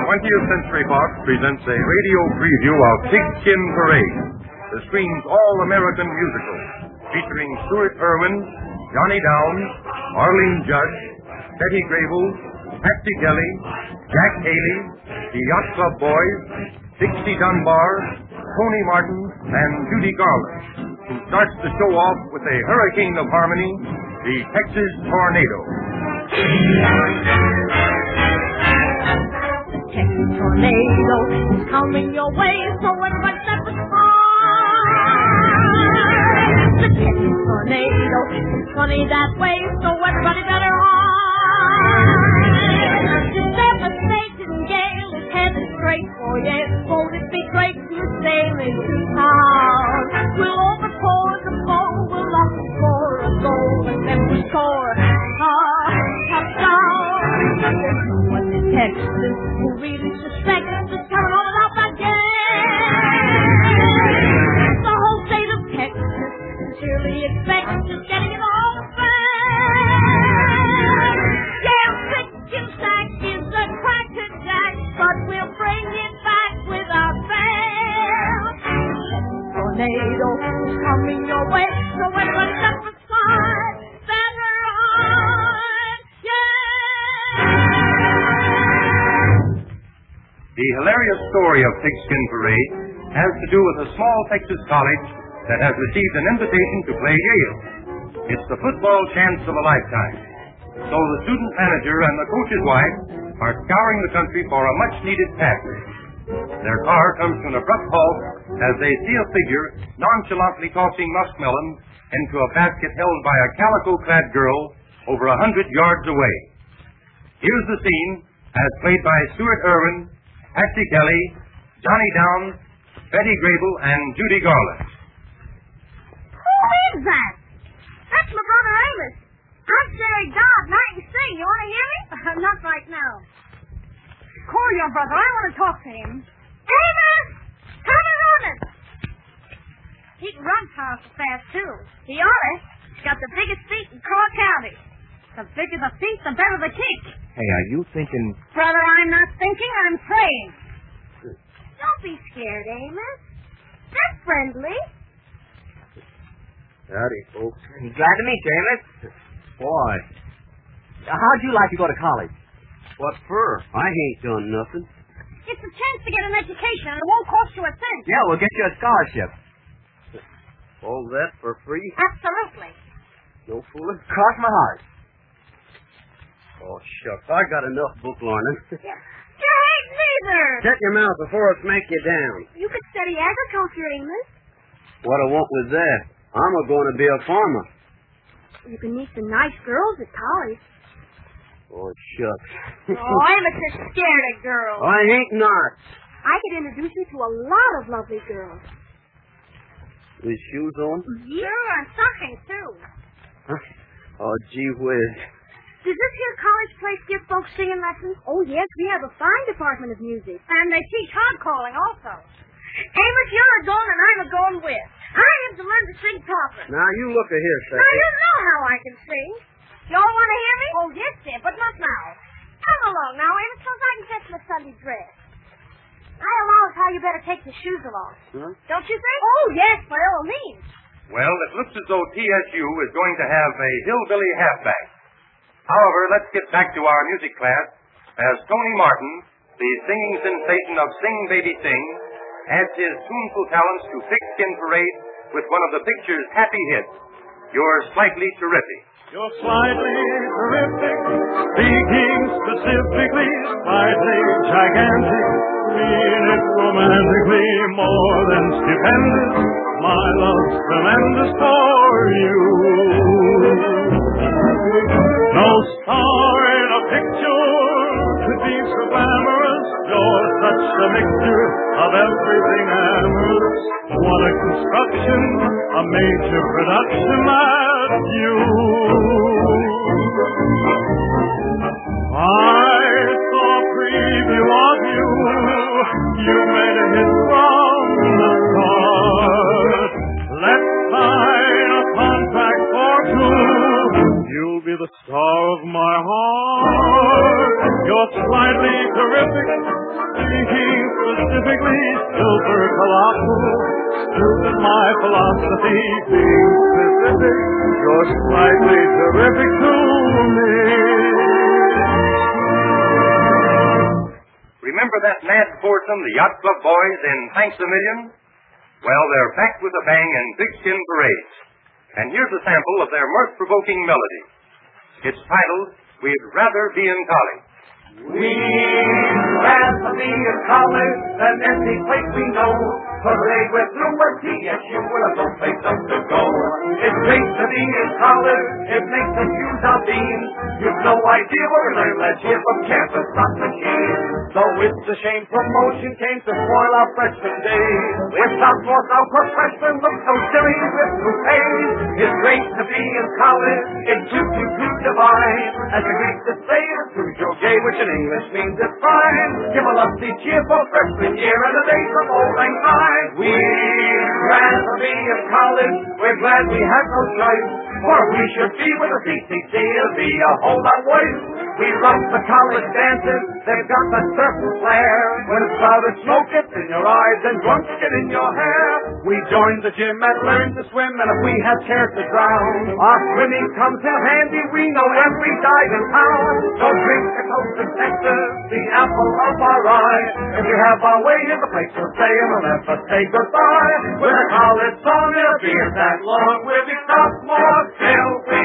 20th Century Fox presents a radio preview of Pigskin Parade, the screen's all-American musical, featuring Stuart Irwin, Johnny Downs, Arlene Judge, Betty Grable, Patsy Kelly, Jack Haley, the Yacht Club Boys, Dixie Dunbar, Tony Martin, and Judy Garland, who starts the show off with a hurricane of harmony, the Texas Tornado. The Texas Tornado is coming your way, so everybody step aside. The Texas Tornado is funny that way, so everybody better hide. The devastating gale is headed straight for you. Won't it be great to sail into town? We'll overpour the foe, we'll lock the score a goal, and then we'll score. What the Texans who really suspect is coming on out again. The whole state of Texas sincerely expects just getting it all back. Yeah, Pigskin Sack is a crackerjack, but we'll bring it back with our band. Tornado is coming your way, so everybody step aside. Better on, yeah. The hilarious story of Pigskin Parade has to do with a small Texas college that has received an invitation to play Yale. It's the football chance of a lifetime. So the student manager and the coach's wife are scouring the country for a much-needed package. Their car comes to an abrupt halt as they see a figure nonchalantly tossing muskmelons into a basket held by a calico-clad girl over 100 yards away. Here's the scene as played by Stuart Irwin, Patsy Kelly, Johnny Downs, Betty Grable, and Judy Garland. Who is that? That's my brother Amos. I'm Jerry Dodd, and I can sing. You want to hear me? Not right now. Call your brother. I want to talk to him. Amos! Come and run it! He can run fast, too. He ought to. He's got the biggest feet in Clark County. The bigger the feet, the better the kick. Hey, are you thinking... Brother, I'm not thinking, I'm praying. Don't be scared, Amos. They're friendly. Howdy, folks. Glad to meet you, Amos. Boy, how'd you like to go to college? What for? I ain't done nothing. It's a chance to get an education, and it won't cost you a cent. Yeah, we'll get you a scholarship. All that for free? Absolutely. No fooling. Cross my heart. Oh, shucks. I got enough book learning. You ain't neither. Shut your mouth before I smack you down. You could study agriculture, Amos. What I want with that? I'm going to be a farmer. You can meet some nice girls at college. Oh, shucks. Oh, Amos is scared of girls. I ain't not. I could introduce you to a lot of lovely girls. With shoes on? Sure, and stockings, too. Huh? Oh, gee whiz. Does this here college place give folks singing lessons? Oh, yes, we have a fine department of music. And they teach hog calling also. Amos, you're a going and I'm a going with. I have to learn to sing proper. Now, you look at here, Now, Sadie. you know how I can sing. You all want to hear me? Oh, yes, dear, but not now. Come along now, Amos, because I can fetch my Sunday dress. I allow how you better take your shoes along. Huh? Don't you think? Oh, yes, by all means. Well, it looks as though TSU is going to have a hillbilly halfback. However, let's get back to our music class as Tony Martin, the singing sensation of Sing Baby Sing, adds his tuneful talents to Pigskin Parade with one of the picture's happy hits, You're Slightly Terrific. You're slightly terrific, speaking specifically, slightly gigantic, mean it romantically, more than stupendous, my love's tremendous for you. No star in a picture could be so glamorous, you're such a mixture of everything amorous, what a construction, a major production, that's you. I saw a preview of you. You made a hit from the start. Let's sign a contract for two. You'll be the star of my heart. You're slightly terrific, Speaking specifically, silver colossal, student my philosophy, being specific, you're slightly terrific to me. Remember that mad foursome, the Yacht Club Boys in Thanks a Million? Well, they're back with a bang in Pigskin Parade. And here's a sample of their mirth-provoking melody. It's titled, We'd Rather Be in College. We'd rather be in college than any place we know. Parade with through a TSU with a no place else to go. It's great to be in college. It makes us use our beans. You've no idea what we learn last year from campus slot machines. So it's a shame promotion came to spoil our freshman days. With sophomores, our freshmen look so silly with toupees. It's great to be in college. It's too divine. As you reach the say it's through your gay, which in English means it's fine. Give a lusty cheer for freshman year and the days of old lang syne. We'd rather be in college. We're glad we had no choice. For we should be with the CCC. It'll be a whole lot worse. We rock the college dances. They've got a certain flair. When it's crowded, smoke gets in your eyes and drunks get in your hair. We joined the gym and learned to swim, and if we had chairs to drown, our swimming comes in handy. We know every dive in town. So drink a toast to Texas, the apple of our eye. If you have our way, here's the place to stay, and we'll never say goodbye. With a college song, it'll be that long. We'll be sophomores till we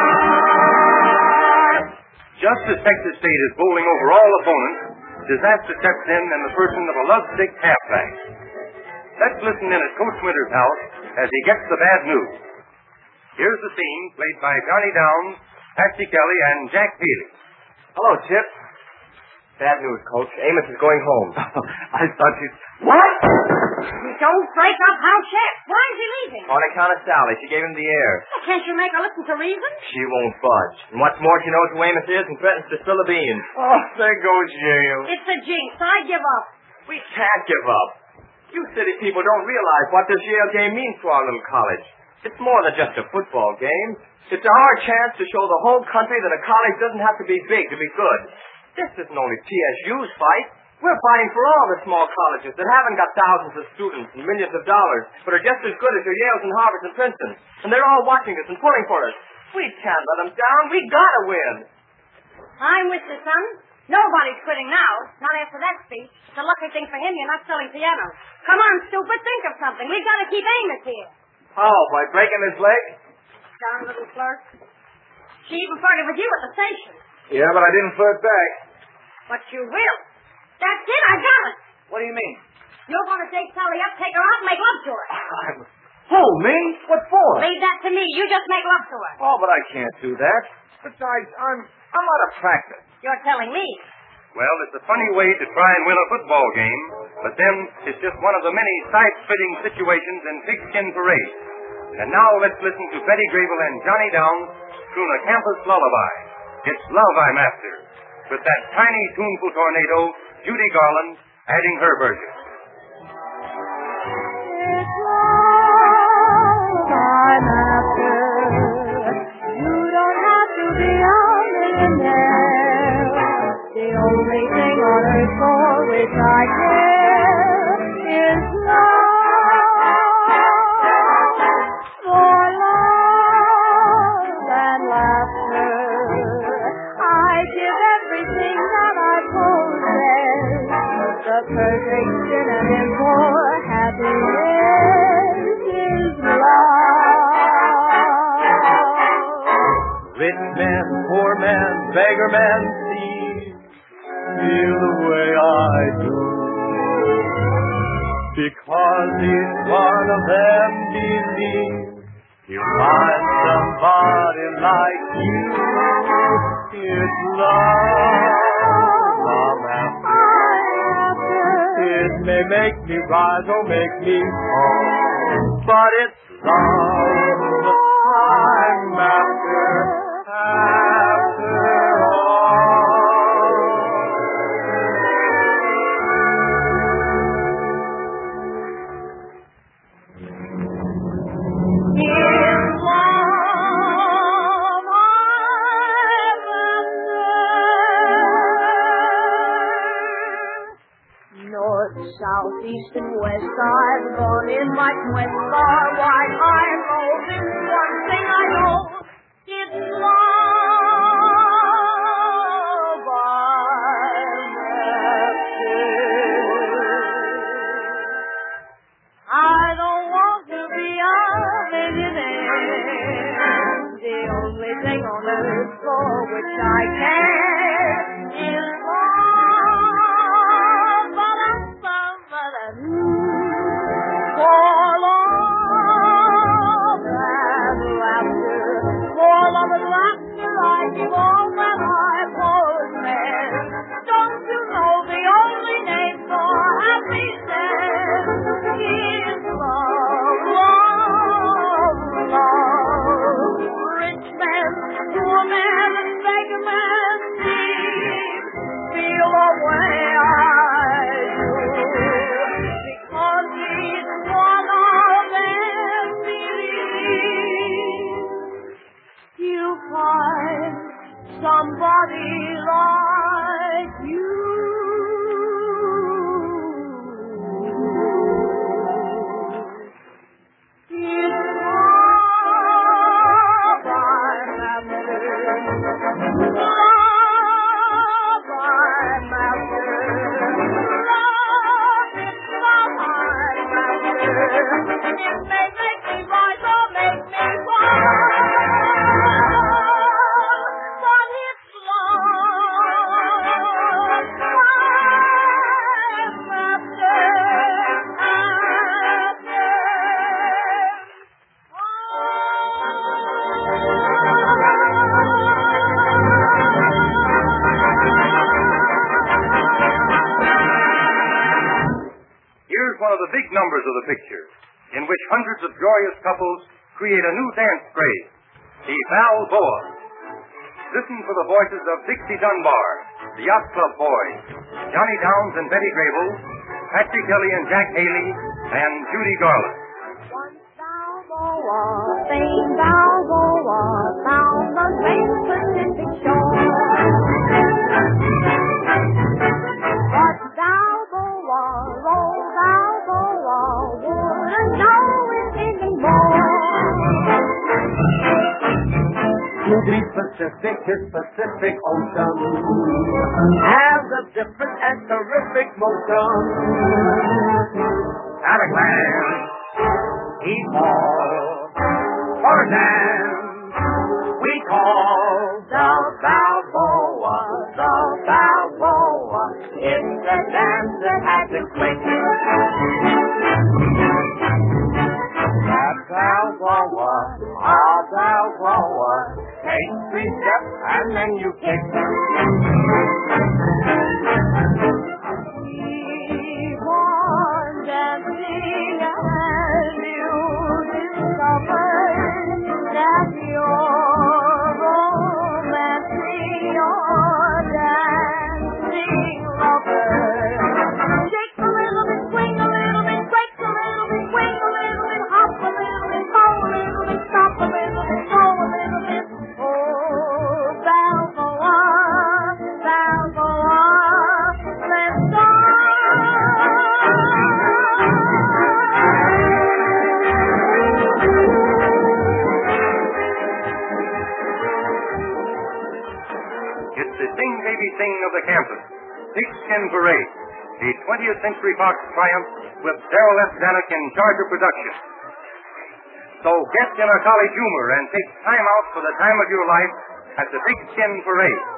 die. Just as Texas State is bowling over all opponents, disaster steps in the person of a lovesick halfback. Let's listen in at Coach Winter's house as he gets the bad news. Here's the scene played by Johnny Downs, Patsy Kelly, and Jack Peely. Hello, Chip. Bad news, Coach. Amos is going home. I thought you... What? You don't break up house chef. Why is he leaving? On account of Sally. She gave him the air. Well, can't you make her listen to reason? She won't budge. And what's more, she knows who Amos is and threatens to spill the beans. Oh, there goes Yale. It's a jinx. I give up. We can't give up. You city people don't realize what this Yale game means to our little college. It's more than just a football game. It's our chance to show the whole country that a college doesn't have to be big to be good. This isn't only TSU's fight. We're fighting for all the small colleges that haven't got thousands of students and millions of dollars, but are just as good as your Yales and Harvards and Princetons. And they're all watching us and pulling for us. We can't let them down. We gotta win. I'm with you, son. Nobody's quitting now. Not after that speech. It's a lucky thing for him you're not selling pianos. Come on, stupid. Think of something. We've got to keep Amos here. How? By breaking his leg? Darn little flirt. She even flirted with you at the station. Yeah, but I didn't flirt back. But you will. That's it. I got it. What do you mean? You're going to take Sally up, take her out, and make love to her. Who, me? What for? Leave that to me. You just make love to her. Oh, but I can't do that. Besides, I'm out of practice. You're telling me. Well, it's a funny way to try and win a football game, but then it's just one of the many sight-fitting situations in Pigskin Parade. And now let's listen to Betty Grable and Johnny Downs croon a campus lullaby. It's Love I'm After, with that tiny tuneful tornado, Judy Garland, adding her version. It's love I'm after. You don't have to be a millionaire. The only thing on earth for which I care is love. For love and laughter, I give everything that I possess. The perfect synonym for happiness is love. Rich men, poor men, beggar men, feel the way I do. Because each one of them believes you'll find somebody like you. It's love I'm after. It may make me rise or make me fall, but it's love I'm after. After all. It's love I'm after. South, east, and west, I've gone in my quest far wide. I know this one thing I know, it's love I'm after. I don't want to be a millionaire. The only thing on earth for which I care is somebody like you. It's love I'm after. Love I'm after. Love, it's love I'm after. It may make me rise or make me fall. One of the big numbers of the picture, in which hundreds of joyous couples create a new dance craze, the Balboa. Listen for the voices of Dixie Dunbar, the Yacht Club Boys, Johnny Downs and Betty Grable, Patsy Kelly and Jack Haley, and Judy Garland. Once Balboa, famed Balboa, found the great Pacific shore. But Balboa, rolled Balboa, wouldn't know it anymore. To be Pacific, his Pacific Ocean has a different and terrific motion. At a glance, he falls for a dance we call the Balboa, the Balboa. It's a dance that has its swing. That Balboa, our Balboa, take 3 steps and then you kick. Keep on dancing and you discover that you're romancing your dancing lover. Shake a little bit, swing a little bit, break a little bit, swing a little bit, hop a little bit, go a little bit, stop a little bit, go a little bit. Oh, Balboa, Balboa, let's go. It's the Sing Baby Sing of the campus, Pigskin Parade, the 20th Century Fox triumph with Darrell F. Zanuck in charge of production. So get in a college humor and take time out for the time of your life at the Pigskin Parade.